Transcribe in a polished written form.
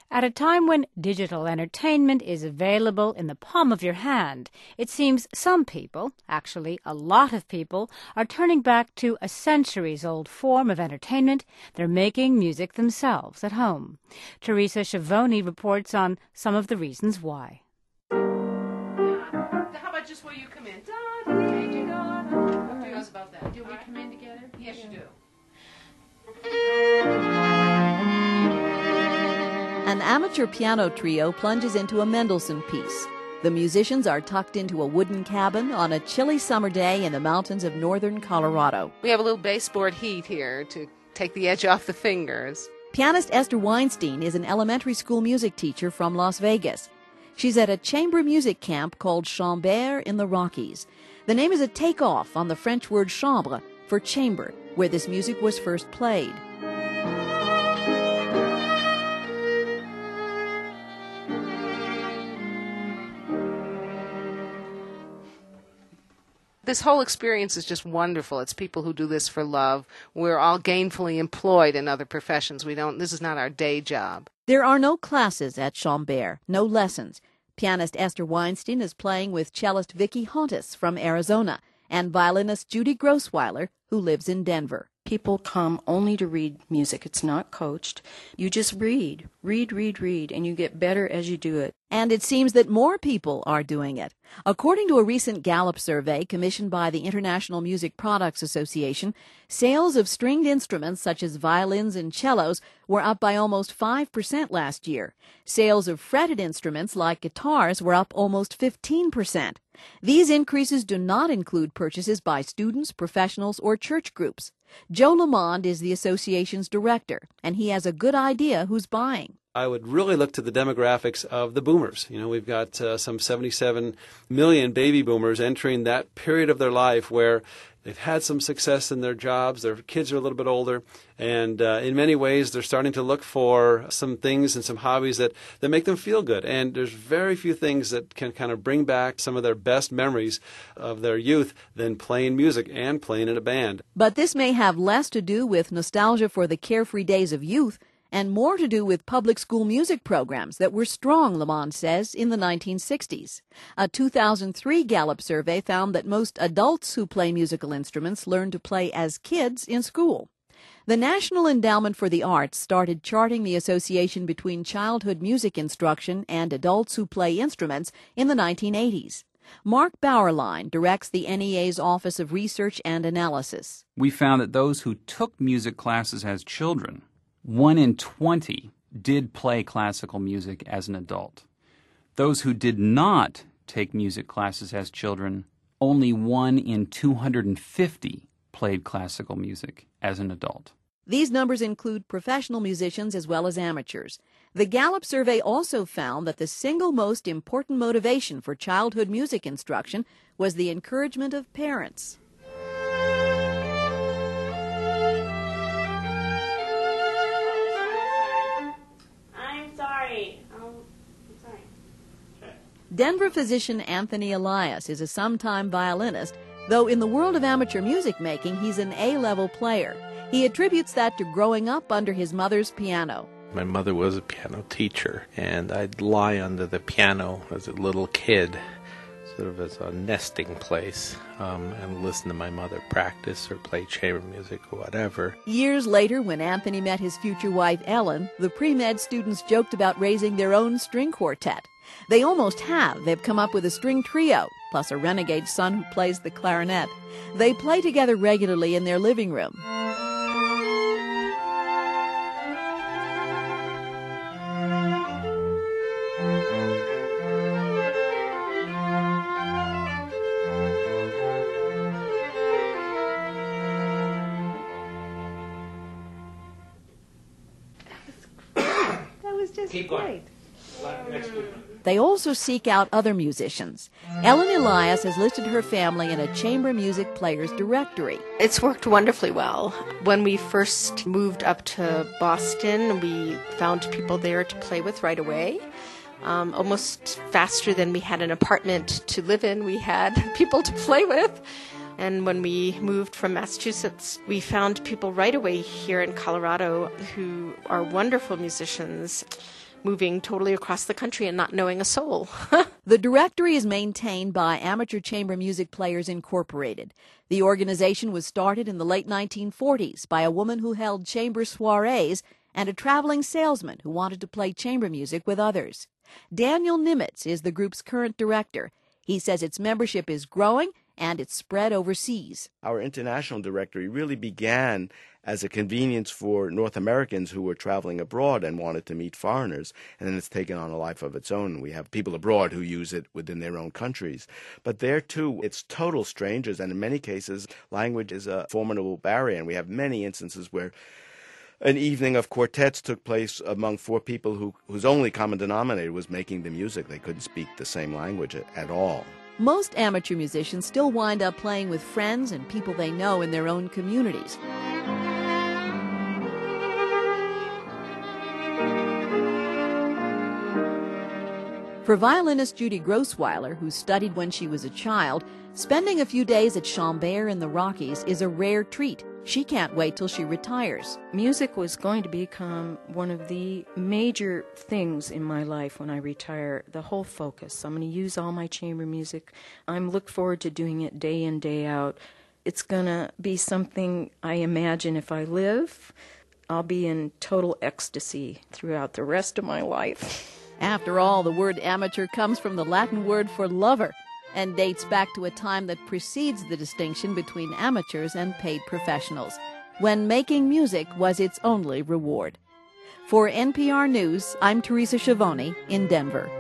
At a time when digital entertainment is available in the palm of your hand, it seems some people, actually a lot of people, are turning back to a centuries-old form of entertainment. They're making music themselves at home. Teresa Schiavone reports on some of the reasons why. How about just where you come in? Who knows about that? Do we come in together? Yes, you do. An amateur piano trio plunges into a Mendelssohn piece. The musicians are tucked into a wooden cabin on a chilly summer day in the mountains of northern Colorado. We have a little baseboard heat here to take the edge off the fingers. Pianist Esther Weinstein is an elementary school music teacher from Las Vegas. She's at a chamber music camp called Chambert in the Rockies. The name is a takeoff on the French word chambre for chamber, where this music was first played. This whole experience is just wonderful. It's people who do this for love. We're all gainfully employed in other professions. This is not our day job. There are no classes at Chambert, no lessons. Pianist Esther Weinstein is playing with cellist Vicky Hontis from Arizona and violinist Judy Grossweiler, who lives in Denver. People come only to read music. It's not coached. You just read, and you get better as you do it. And it seems that more people are doing it. According to a recent Gallup survey commissioned by the International Music Products Association, sales of stringed instruments such as violins and cellos were up by almost 5% last year. Sales of fretted instruments like guitars were up almost 15%. These increases do not include purchases by students, professionals, or church groups. Joe Lamond is the association's director, and he has a good idea who's buying. I would really look to the demographics of the boomers. We've got some 77 million baby boomers entering that period of their life where they've had some success in their jobs, their kids are a little bit older, and in many ways they're starting to look for some things and some hobbies that make them feel good. And there's very few things that can kind of bring back some of their best memories of their youth than playing music and playing in a band. But this may have less to do with nostalgia for the carefree days of youth and more to do with public school music programs that were strong, Lamond says, in the 1960s. A 2003 Gallup survey found that most adults who play musical instruments learn to play as kids in school. The National Endowment for the Arts started charting the association between childhood music instruction and adults who play instruments in the 1980s. Mark Bauerlein directs the NEA's Office of Research and Analysis. We found that those who took music classes as children, 1 in 20 did play classical music as an adult. Those who did not take music classes as children, only 1 in 250 played classical music as an adult. These numbers include professional musicians as well as amateurs. The Gallup survey also found that the single most important motivation for childhood music instruction was the encouragement of parents. Denver physician Anthony Elias is a sometime violinist, though in the world of amateur music making, he's an A-level player. He attributes that to growing up under his mother's piano. My mother was a piano teacher, and I'd lie under the piano as a little kid, sort of as a nesting place, and listen to my mother practice or play chamber music or whatever. Years later, when Anthony met his future wife, Ellen, the pre-med students joked about raising their own string quartet. They almost have. They've come up with a string trio, plus a renegade son who plays the clarinet. They play together regularly in their living room. That was just great. They also seek out other musicians. Ellen Elias has listed her family in a chamber music players directory. It's worked wonderfully well. When we first moved up to Boston, we found people there to play with right away. Almost faster than we had an apartment to live in, we had people to play with. And when we moved from Massachusetts, we found people right away here in Colorado who are wonderful musicians. moving totally across the country and not knowing a soul. The directory is maintained by Amateur Chamber Music Players Incorporated. The organization was started in the late 1940s by a woman who held chamber soirees and a traveling salesman who wanted to play chamber music with others. Daniel Nimitz is the group's current director. He says its membership is growing and it's spread overseas. Our international directory really began as a convenience for North Americans who were traveling abroad and wanted to meet foreigners, and then it's taken on a life of its own. We have people abroad who use it within their own countries. But there, too, it's total strangers, and in many cases, language is a formidable barrier, and we have many instances where an evening of quartets took place among four people whose only common denominator was making the music. They couldn't speak the same language at all. Most amateur musicians still wind up playing with friends and people they know in their own communities. For violinist Judy Grossweiler, who studied when she was a child, spending a few days at Chambert in the Rockies is a rare treat. She can't wait till she retires. Music was going to become one of the major things in my life when I retire, the whole focus. I'm going to use all my chamber music. I'm looking forward to doing it day in, day out. It's going to be something I imagine if I live, I'll be in total ecstasy throughout the rest of my life. After all, the word amateur comes from the Latin word for lover and dates back to a time that precedes the distinction between amateurs and paid professionals, when making music was its only reward. For NPR News, I'm Teresa Schiavone in Denver.